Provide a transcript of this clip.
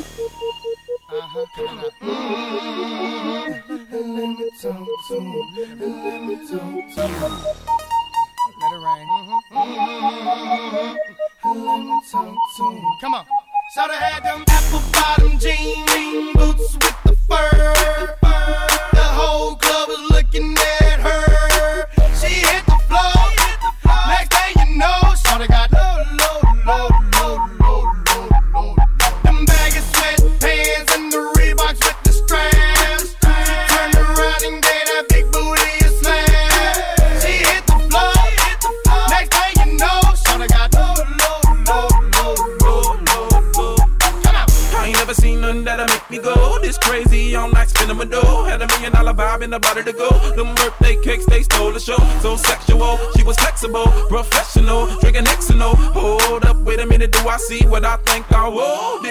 Coming up. Let me talk to him. Let me talk to him. Let it rain. Let me talk to him. Come on. So they had them apple bottom jean boots with the fur. The whole club was looking at her. She hit the floor. Next thing you know, shorty got low. Them baggy sweatpants and the Reeboks with the straps. She turned around and gave that big booty a slam. She hit the floor. Next thing you know, shorty got low. I ain't never seen nothing that'll make me go this crazy all night spinning my dough. Had $1 million vibe in the body to go. Them birthday cakes, they stole the show. So sexual, she was flexible, professional, drinking Xano. Hold up, wait a minute, do I see what I think I will?